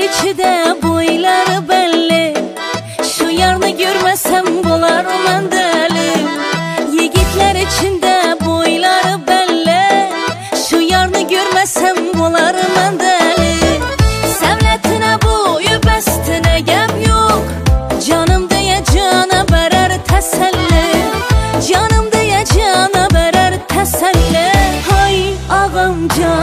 içide boyları belli. Şu yarını görmesem bular mən deli. Yigitler içinde boyları belli. Şu yarını görmesem bular mən deli. Sevletine boyu bestine gem yok. Canım diye cana berer teselli. Canım diye cana berer teselli. Hay ağam can